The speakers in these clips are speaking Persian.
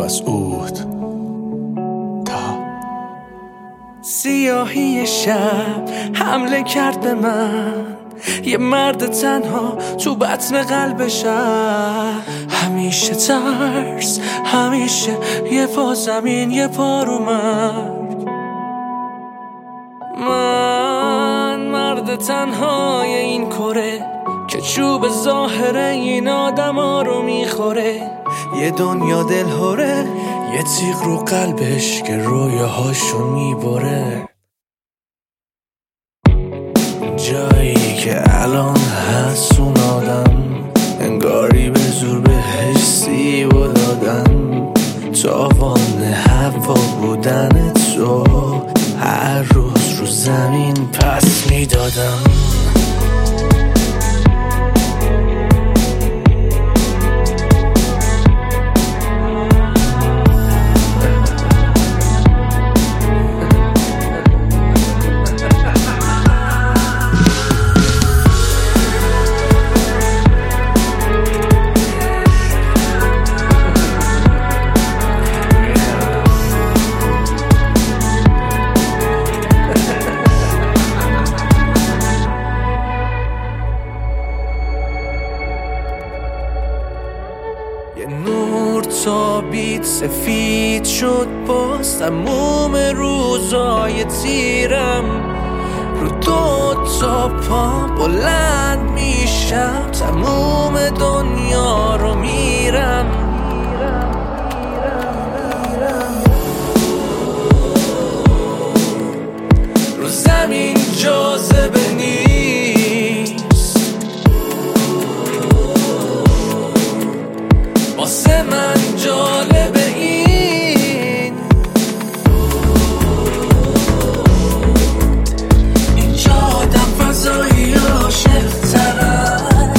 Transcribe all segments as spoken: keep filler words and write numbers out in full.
مسعود. تا سیاهی شب حمله کرد به من، یه مرد تنها تو بطن قلب شهر. همیشه ترس، همیشه یه پا زمین یه پا رو مرگ. من مرد تنهای این کره که چوب ظاهره این آدم ها رو میخوره. یه دنیا دل هره، یه تیغ رو قلبش که رویاهاشو میبره. جایی که الان هست اون آدم، انگاری به زور بهش سیب دادن. تاوان هوا بودن تو هر روز رو زمین پس میدادم. یه نور تابید سفید شد باز تموم روزای تیرم. رو دو تا پا بلند میشم، تموم دنیا رو میرم. رو زمین جاذبه نیست، واسه من جالبه این. اینجا آدم فضایی عاشق ترن.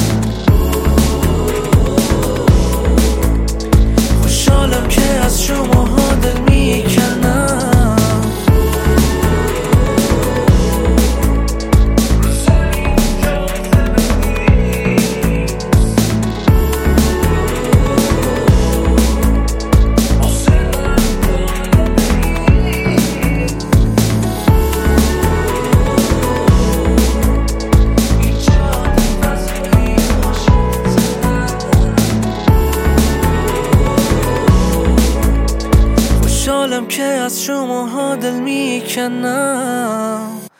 خوشحالم که از شماها دل میکنم. خوشحالم که از شماها دل میکنم.